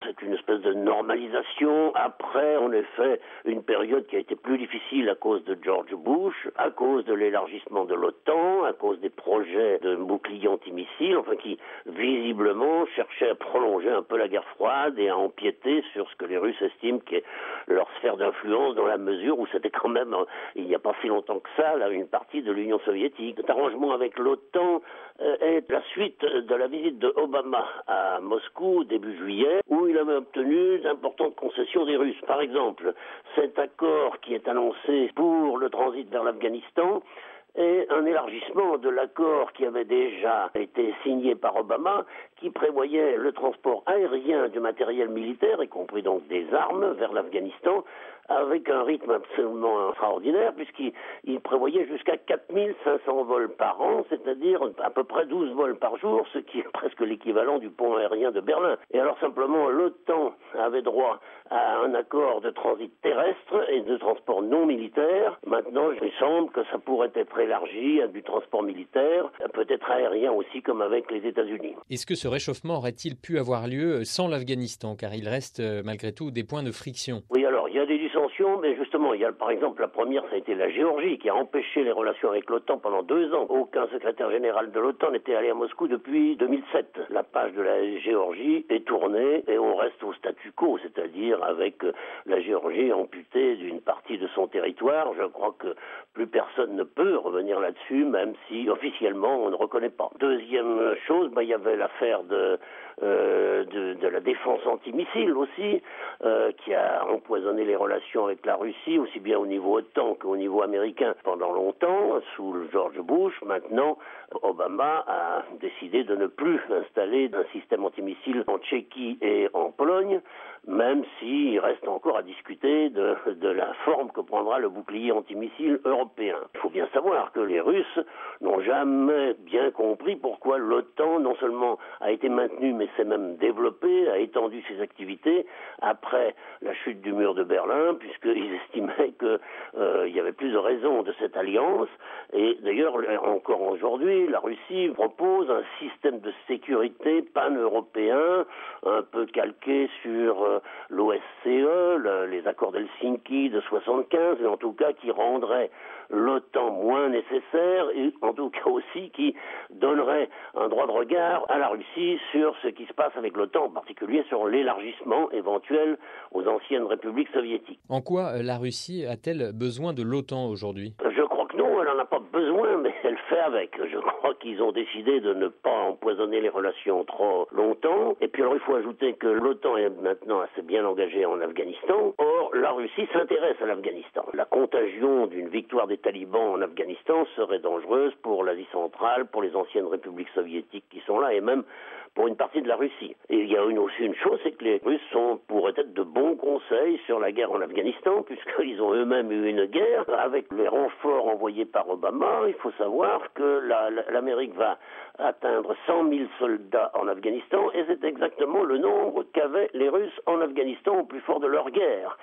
C'est une espèce de normalisation après, en effet, une période qui a été plus difficile à cause de George Bush, à cause de l'élargissement de l'OTAN, à cause des projets de boucliers antimissiles, enfin qui, visiblement, cherchaient à prolonger un peu la guerre froide et à empiéter sur ce que les Russes estiment qui est leur sphère d'influence dans la mesure où c'était quand même, il n'y a pas si longtemps que ça, là, une partie de l'Union soviétique. Cet arrangement avec l'OTAN est la suite de la visite de Obama à Moscou début juillet, où il avait obtenu d'importantes concessions des Russes. Par exemple, cet accord qui est annoncé pour le transit vers l'Afghanistan est un élargissement de l'accord qui avait déjà été signé par Obama, qui prévoyait le transport aérien du matériel militaire, y compris donc des armes, vers l'Afghanistan, avec un rythme absolument extraordinaire, puisqu'il prévoyait jusqu'à 4500 vols par an, c'est-à-dire à peu près 12 vols par jour, ce qui est presque l'équivalent du pont aérien de Berlin. Et alors simplement, l'OTAN avait droit à un accord de transit terrestre et de transport non militaire. Maintenant, il semble que ça pourrait être élargi à du transport militaire, peut-être aérien aussi, comme avec les États-Unis. Est-ce que ce réchauffement aurait-il pu avoir lieu sans l'Afghanistan, car il reste malgré tout des points de friction? Oui, alors, il y a des dissensions, mais justement, il y a par exemple la première, ça a été la Géorgie, qui a empêché les relations avec l'OTAN pendant 2 ans. Aucun secrétaire général de l'OTAN n'était allé à Moscou depuis 2007. La page de la Géorgie est tournée et on reste au statu quo, c'est-à-dire avec la Géorgie amputée d'une partie de son territoire. Je crois que plus personne ne peut revenir là-dessus, même si officiellement on ne reconnaît pas. Deuxième chose, il y avait l'affaire de la défense antimissile aussi, qui a empoisonné les relations avec la Russie, aussi bien au niveau OTAN qu'au niveau américain pendant longtemps, sous George Bush. Maintenant, Obama a décidé de ne plus installer un système antimissile en Tchéquie et en Pologne, même s'il reste encore à discuter de la forme que prendra le bouclier antimissile européen. Il faut bien savoir que les Russes n'ont jamais bien compris pourquoi l'OTAN non seulement a été maintenue, mais s'est même développée, a étendu ses activités après la chute du mur de Berlin, puisqu'ils estimaient qu'il y avait plus de raisons de cette alliance. Et d'ailleurs, encore aujourd'hui, la Russie propose un système de sécurité pan-européen, un peu calqué sur l'OSCE, les accords d'Helsinki de 75, et en tout cas qui rendrait l'OTAN moins nécessaire, et en tout cas aussi qui donnerait un droit de regard à la Russie sur ce qui se passe avec l'OTAN, en particulier sur l'élargissement éventuel aux anciennes républiques soviétiques. En quoi la Russie a-t-elle besoin de l'OTAN aujourd'hui ? Je crois que non, elle n'en a pas besoin, mais elle fait avec. Je crois qu'ils ont décidé de ne pas empoisonner les relations trop longtemps. Et puis alors il faut ajouter que l'OTAN est maintenant assez bien engagée en Afghanistan. Or, la Russie s'intéresse à l'Afghanistan. La contagion d'une victoire des talibans en Afghanistan serait dangereuse pour l'Asie centrale, pour les anciennes républiques soviétiques qui sont là, et même pour une partie de la Russie. Et il y a aussi une chose, c'est que les Russes pourraient être de bons conseils sur la guerre en Afghanistan, puisqu'ils ont eux-mêmes eu une guerre. Avec les renforts envoyés par Obama, il faut savoir que l'Amérique va atteindre 100 000 soldats en Afghanistan, et c'est exactement le nombre qu'avaient les Russes en Afghanistan au plus fort de leur guerre.